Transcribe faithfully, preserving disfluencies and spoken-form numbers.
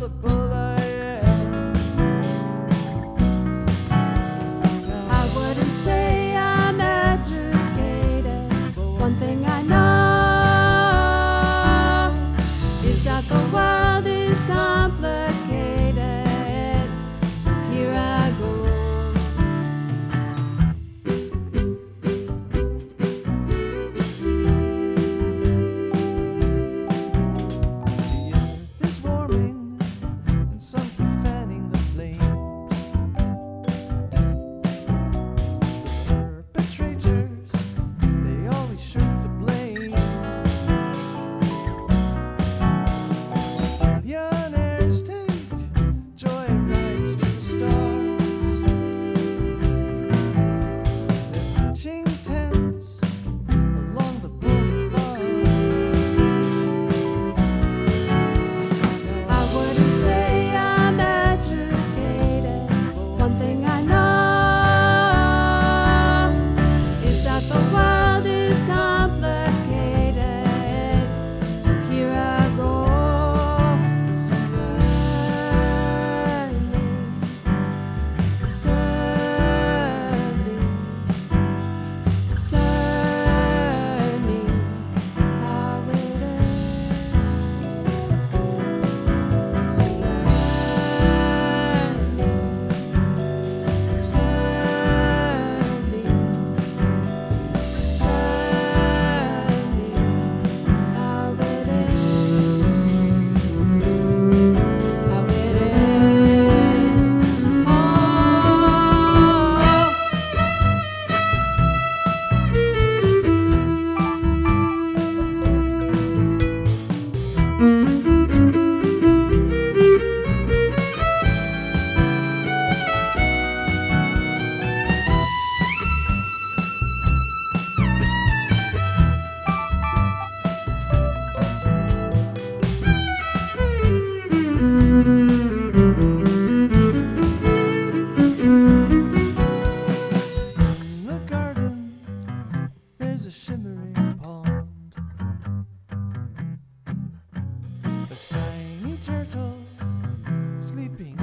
lovable I am. I wouldn't say I'm educated. One thing I know is that the world is complicated. So here I go. The earth is warming and some keep fanning the flame. The perpetrators, they always shirk the blame. Billionaires take joyrides to the stars. They're pitching tents along the boulevard. I wouldn't say I'm educated. One thing I know is that the world is complicated. So here I go. Discerning, discerning how it In the garden, there's a shimmering pond. A shiny turtle sleeping